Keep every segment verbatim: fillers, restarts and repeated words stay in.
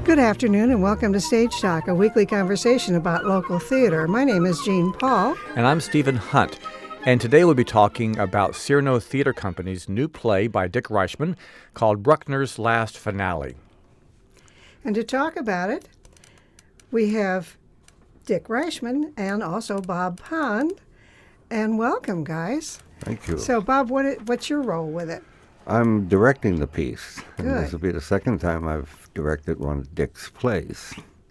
Good afternoon and welcome to Stage Talk, a weekly conversation about local theater. My name is Jean Paul. And I'm Stephen Hunt. And today we'll be talking about Cyrano Theater Company's new play by Dick Reichman called Bruckner's Last Finale. And to talk about it, we have Dick Reichman and also Bob Pond. And welcome, guys. Thank you. So, Bob, what it, what's your role with it? I'm directing the piece. And Good. this will be the second time I've directed one of Dick's plays.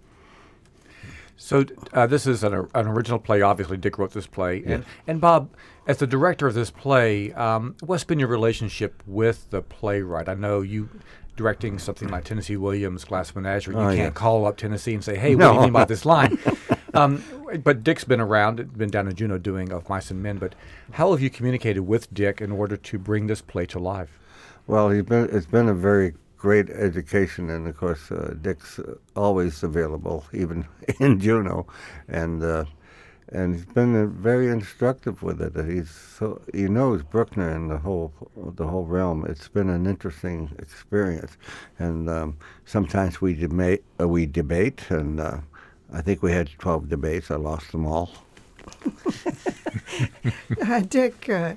So uh, this is an, an original play. Obviously, Dick wrote this play. Yes. And, and Bob, as the director of this play, um, what's been your relationship with the playwright? I know you directing something like Tennessee Williams' Glass Menagerie. You Oh, can't yes. call up Tennessee and say, hey, No. what do you mean by this line? um, but Dick's been around, been down in Juneau doing Of Mice and Men. But how have you communicated with Dick in order to bring this play to life? Well, he's been, it's been a very great education, and of course, uh, Dick's uh, always available, even in Juneau, and uh, and he's been uh, very instructive with it. He's so he knows Bruckner and the whole the whole realm. It's been an interesting experience, and um, sometimes we debate. Uh, we debate, and uh, I think we had twelve debates. I lost them all. uh, Dick, uh,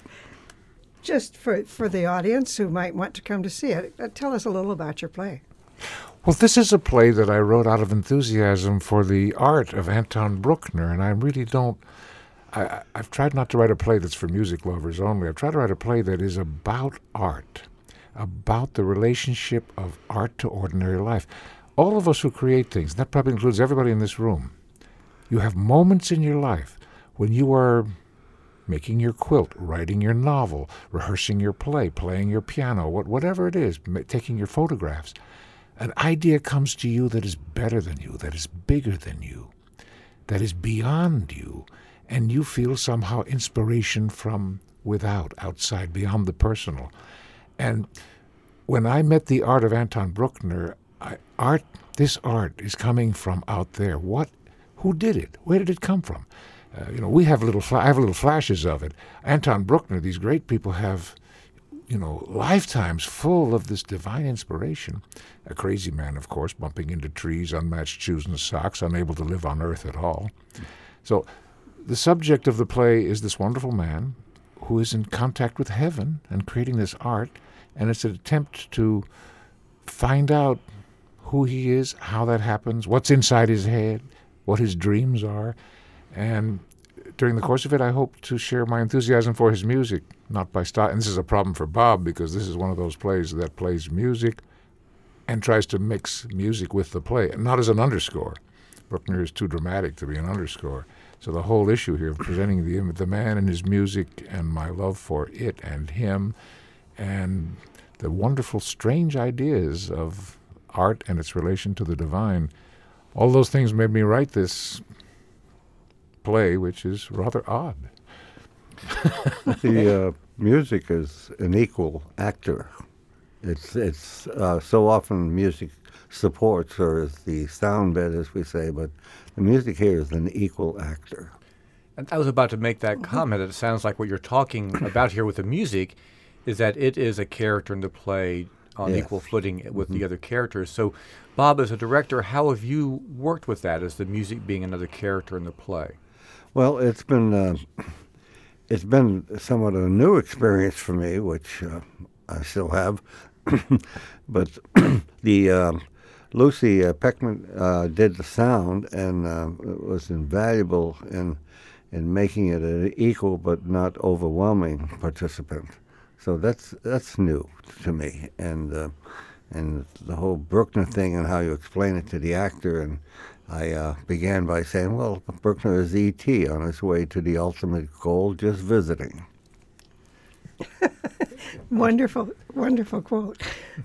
just for, for the audience who might want to come to see it, uh, tell us a little about your play. Well, this is a play that I wrote out of enthusiasm for the art of Anton Bruckner, and I really don't, I, I've tried not to write a play that's for music lovers only. I've tried to write a play that is about art, about the relationship of art to ordinary life. All of us who create things, that probably includes everybody in this room, you have moments in your life when you are making your quilt, writing your novel, rehearsing your play, playing your piano, what, whatever it is, ma- taking your photographs. An idea comes to you that is better than you, that is bigger than you, that is beyond you, and you feel somehow inspiration from without, outside, beyond the personal. And when I met the art of Anton Bruckner, I, art, this art is coming from out there. What, who did it? Where did it come from? Uh, you know, we have little, fla- I have little flashes of it. Anton Bruckner, these great people have, you know, lifetimes full of this divine inspiration. A crazy man, of course, bumping into trees, unmatched shoes and socks, unable to live on earth at all. So the subject of the play is this wonderful man who is in contact with heaven and creating this art, and it's an attempt to find out who he is, how that happens, what's inside his head, what his dreams are. And during the course of it, I hope to share my enthusiasm for his music, not by style. And this is a problem for Bob, because this is one of those plays that plays music and tries to mix music with the play, and not as an underscore. Bruckner is too dramatic to be an underscore. So the whole issue here of presenting the, the man and his music and my love for it and him and the wonderful, strange ideas of art and its relation to the divine, all those things made me write this play, which is rather odd. The uh, music is an equal actor. It's it's uh, so often music supports or is the sound bed, as we say, but the music here is an equal actor. And I was about to make that comment. It sounds like what you're talking about here with the music is that it is a character in the play on Yes. equal footing with mm-hmm. the other characters. So, Bob, as a director, how have you worked with that, as the music being another character in the play? Well, it's been uh, it's been somewhat a new experience for me, which uh, I still have. But the uh, Lucy uh, Peckman uh, did the sound, and uh, it was invaluable in in making it an equal but not overwhelming participant. So that's that's new to me, and uh, and the whole Bruckner thing and how you explain it to the actor. And I uh, began by saying, well, Bruckner is E T on his way to the ultimate goal, just visiting. Wonderful, wonderful quote.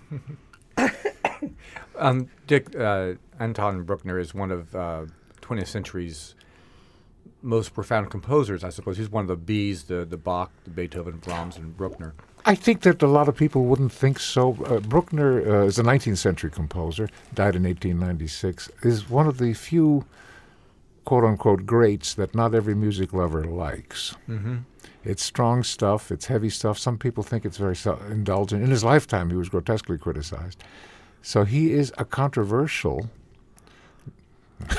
um, Dick, uh, Anton Bruckner is one of uh, twentieth century's most profound composers, I suppose. He's one of the B's, the, the Bach, the Beethoven, Brahms, and Bruckner. I think that a lot of people wouldn't think so. Uh, Bruckner uh, is a nineteenth century composer, died in eighteen ninety-six, is one of the few quote-unquote greats that not every music lover likes. Mm-hmm. It's strong stuff, it's heavy stuff. Some people think it's very indulgent. In his lifetime, he was grotesquely criticized. So he is a controversial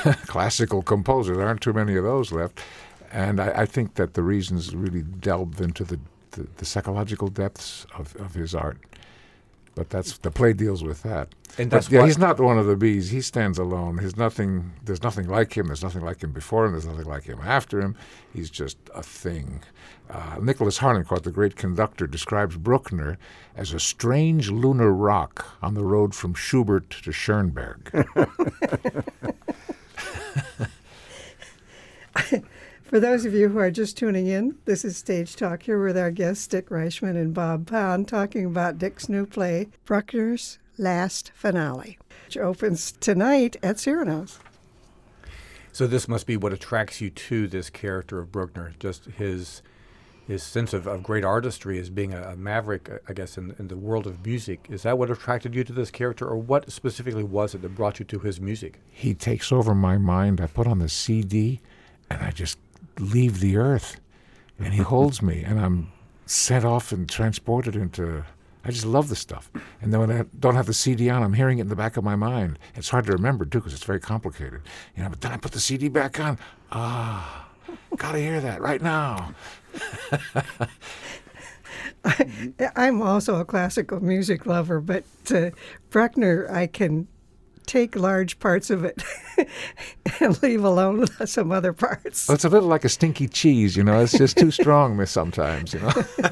classical composer. There aren't too many of those left. And I, I think that the reasons really delve into the, the, the psychological depths of, of his art. But that's the play deals with that. And but that's yeah, what- he's not one of the bees. He stands alone. There's nothing. There's nothing like him. There's nothing like him before him. There's nothing like him after him. He's just a thing. Uh, Nicholas Harnoncourt, the great conductor, describes Bruckner as a strange lunar rock on the road from Schubert to Schoenberg. For those of you who are just tuning in, this is Stage Talk here with our guests, Dick Reichman and Bob Pond, talking about Dick's new play, Bruckner's Last Finale, which opens tonight at Cyrano's. So this must be what attracts you to this character of Bruckner, just his his sense of, of great artistry as being a, a maverick, I guess, in, in the world of music. Is that what attracted you to this character, or what specifically was it that brought you to his music? He takes over my mind. I put on the C D, and I just leave the earth, and he holds me, and I'm sent off and transported into. I just love the stuff. And then when I don't have the C D on, I'm hearing it in the back of my mind. It's hard to remember too, because it's very complicated. You know, but then I put the C D back on. Ah, gotta hear that right now. I'm also a classical music lover, but uh, Bruckner, I can take large parts of it and leave alone some other parts. Well, it's a little like a stinky cheese, you know. It's just too strong sometimes, you know.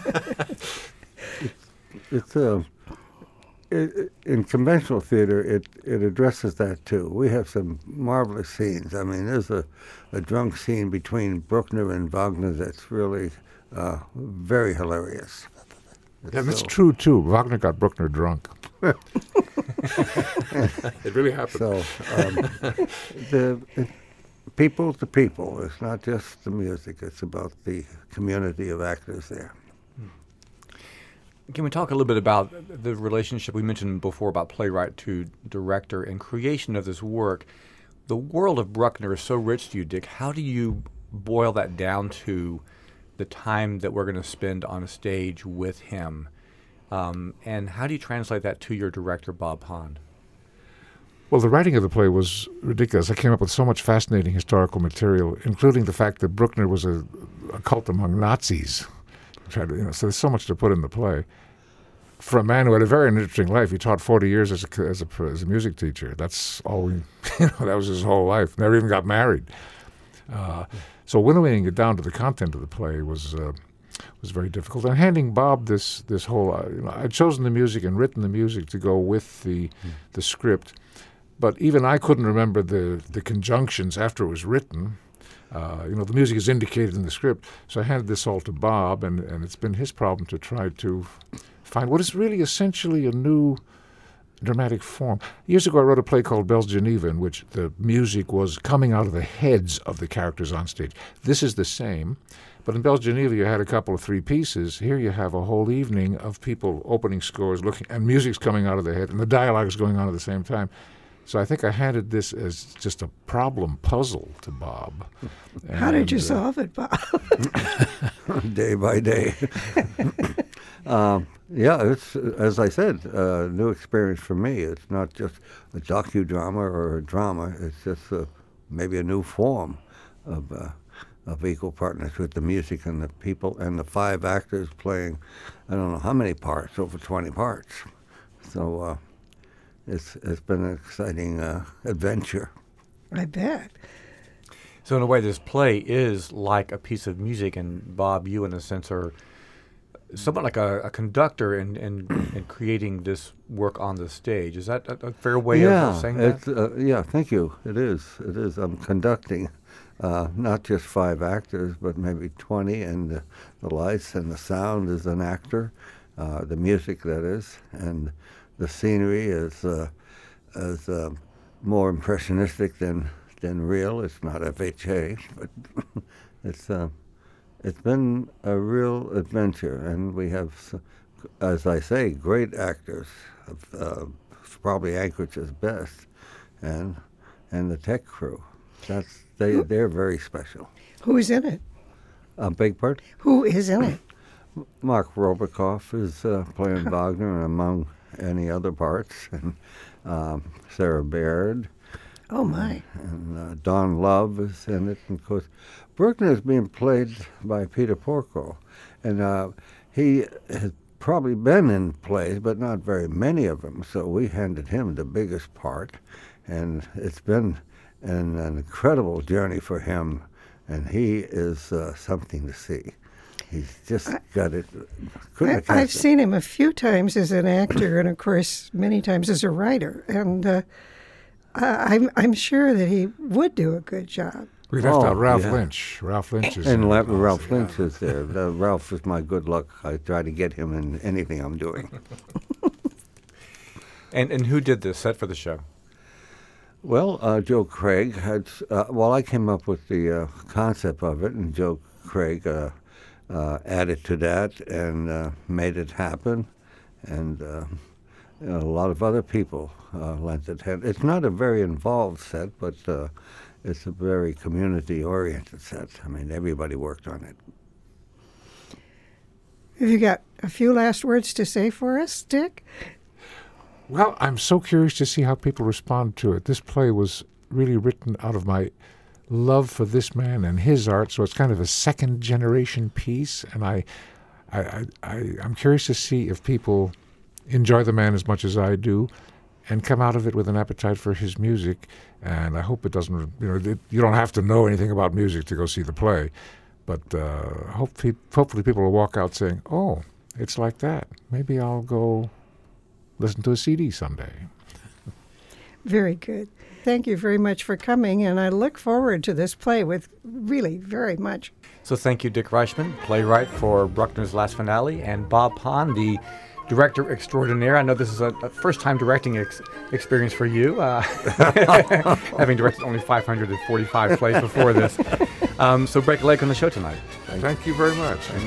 It's uh, it, in conventional theater, it, it addresses that too. We have some marvelous scenes. I mean, there's a, a drunk scene between Bruckner and Wagner that's really uh, very hilarious. Yeah, that's So- true too. Wagner got Bruckner drunk. It really happened. So um, the it, people to people. It's not just the music. It's about the community of actors there. Can we talk a little bit about the relationship we mentioned before about playwright to director and creation of this work? The world of Bruckner is so rich to you, Dick. How do you boil that down to the time that we're going to spend on a stage with him? Um, and how do you translate that to your director, Bob Pond? Well, the writing of the play was ridiculous. I came up with so much fascinating historical material, including the fact that Bruckner was a, a cult among Nazis. Tried to, you know, so there's so much to put in the play. For a man who had a very interesting life, he taught forty years as a, as a, as a music teacher. That's all we, you know, that was his whole life. Never even got married. Uh, so winnowing it down to the content of the play was uh, was very difficult. And handing Bob this this whole, uh, you know, I'd chosen the music and written the music to go with the mm. the script, but even I couldn't remember the the conjunctions after it was written. Uh, you know, the music is indicated in the script. So I handed this all to Bob, and, and it's been his problem to try to find what is really essentially a new dramatic form. Years ago, I wrote a play called Bell's Geneva, in which the music was coming out of the heads of the characters on stage. This is the same, but in Bell's Geneva, you had a couple of three pieces. Here you have a whole evening of people opening scores, looking, and music's coming out of their head, and the dialogue is going on at the same time. So I think I handed this as just a problem puzzle to Bob. How did you And, uh, solve it, Bob? Day by day. um, yeah, it's, as I said, a new experience for me. It's not just a docudrama or a drama. It's just a, maybe a new form of uh, of equal partners with the music and the people and the five actors playing, I don't know how many parts, over twenty parts. So uh, it's it's been an exciting uh, adventure. I bet. So in a way, this play is like a piece of music, and Bob, you in a sense are somewhat like a, a conductor in, in, in creating this work on the stage. Is that a, a fair way yeah, of saying it's, that? uh, yeah, thank you. It is. It is. I'm conducting uh, not just five actors, but maybe twenty, and the, the lights and the sound is an actor, uh, the music, that is, and the scenery is uh, is uh, more impressionistic than than real. It's not F H A, but it's uh, it's been a real adventure, and we have, as I say, great actors. Uh, probably Anchorage's best, and and the tech crew. That's they they're very special. Who's in it? A big part. Who is in it? Mark Robakoff is uh, playing Wagner, and among any other parts, and um, Sarah Baird. Oh, my. And uh, Don Love is in it. And of course, Bruckner is being played by Peter Porco. And uh, he has probably been in plays, but not very many of them. So we handed him the biggest part. And it's been an, an incredible journey for him. And he is uh, something to see. He's just I, got it. I, I've seen him a few times as an actor, and of course, many times as a writer. And uh, I, I'm I'm sure that he would do a good job. We left oh, out Ralph yeah. Lynch. Ralph Lynch is and in Ralph, it Ralph also, Lynch yeah. is there. Uh, Ralph is my good luck. I try to get him in anything I'm doing. and and who did this set for the show? Well, uh, Joe Craig had. Uh, well, I came up with the uh, concept of it, and Joe Craig uh, uh, added to that and uh, made it happen. And uh, you know, a lot of other people uh, lent it. It's not a very involved set, but uh, it's a very community-oriented set. I mean, everybody worked on it. Have you got a few last words to say for us, Dick? Well, I'm so curious to see how people respond to it. This play was really written out of my love for this man and his art, so it's kind of a second-generation piece, and I, I, I, I, I'm curious to see if people enjoy the man as much as I do and come out of it with an appetite for his music. And I hope it doesn't, you know, it, you don't have to know anything about music to go see the play, but uh, hope pe- hopefully people will walk out saying, oh, it's like that. Maybe I'll go listen to a C D someday. Very good. Thank you very much for coming, and I look forward to this play with really very much. So thank you, Dick Reichman, playwright for Bruckner's Last Finale, and Bob Pond, the director extraordinaire. I know this is a, a first-time directing ex- experience for you, uh, having directed only five hundred forty-five plays before this. Um, so break a leg on the show tonight. Thank, Thank you very much. And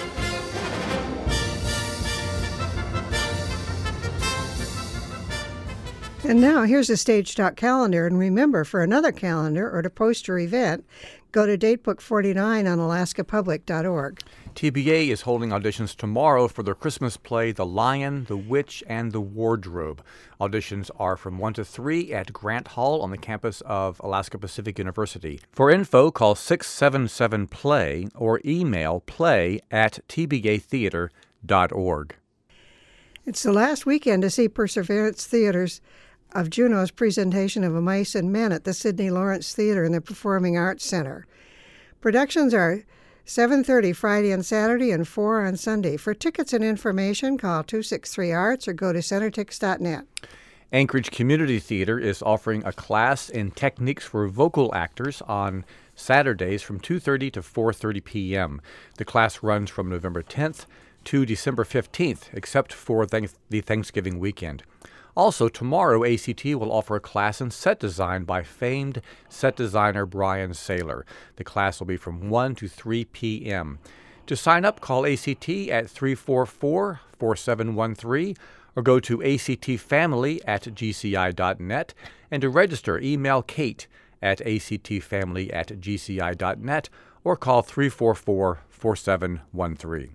And now here's a Stage Talk calendar. And remember, for another calendar or to post your event, go to Datebook forty-nine on alaska public dot org. T B A is holding auditions tomorrow for their Christmas play, The Lion, the Witch, and the Wardrobe. Auditions are from one to three at Grant Hall on the campus of Alaska Pacific University. For info, call six seven seven play or email play at t b a theater dot org. It's the last weekend to see Perseverance Theater's of Juno's presentation of A Mice and Men at the Sidney Lawrence Theater in the Performing Arts Center. Productions are seven thirty Friday and Saturday and four on Sunday. For tickets and information, call two six three arts or go to centertix dot net. Anchorage Community Theater is offering a class in techniques for vocal actors on Saturdays from two thirty to four thirty p.m. The class runs from November tenth to December fifteenth, except for th- the Thanksgiving weekend. Also, tomorrow, A C T will offer a class in set design by famed set designer Brian Saylor. The class will be from one to three p.m. To sign up, call A C T at three four four, four seven one three or go to a c t family at g c i dot net. And to register, email Kate at a c t family at g c i dot net or call three four four, four seven one three.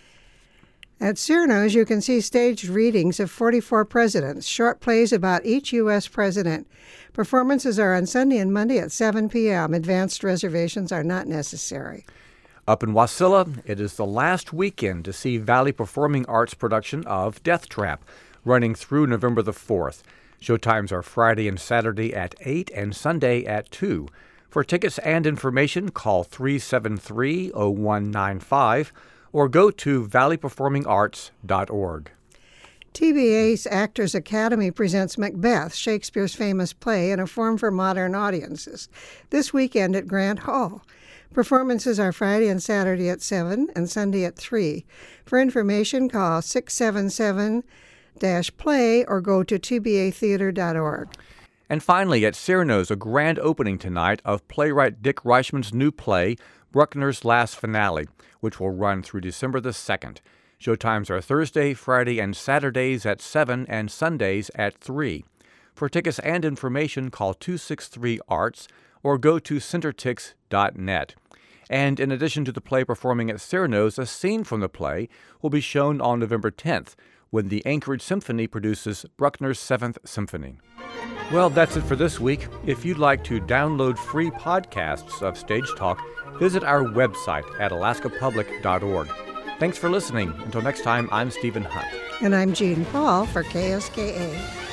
At Cyrano's, you can see staged readings of forty-four presidents, short plays about each U S president. Performances are on Sunday and Monday at seven p.m. Advanced reservations are not necessary. Up in Wasilla, it is the last weekend to see Valley Performing Arts' production of Death Trap, running through November the fourth. Showtimes are Friday and Saturday at eight and Sunday at two. For tickets and information, call three seven three, oh one nine five or go to valley performing arts dot org. T B A's Actors Academy presents Macbeth, Shakespeare's famous play, in a form for modern audiences, this weekend at Grant Hall. Performances are Friday and Saturday at seven and Sunday at three. For information, call six seven seven play or go to t b a theater dot org. And finally, at Cyrano's, a grand opening tonight of playwright Dick Reichman's new play, Bruckner's Last Finale, which will run through December the second. Showtimes are Thursday, Friday, and Saturdays at seven and Sundays at three. For tickets and information, call two six three arts or go to centertix dot net. And in addition to the play performing at Cyrano's, a scene from the play will be shown on November tenth when the Anchorage Symphony produces Bruckner's Seventh Symphony. Well, that's it for this week. If you'd like to download free podcasts of Stage Talk, visit our website at alaska public dot org. Thanks for listening. Until next time, I'm Stephen Hunt. And I'm Jean Paul for K S K A.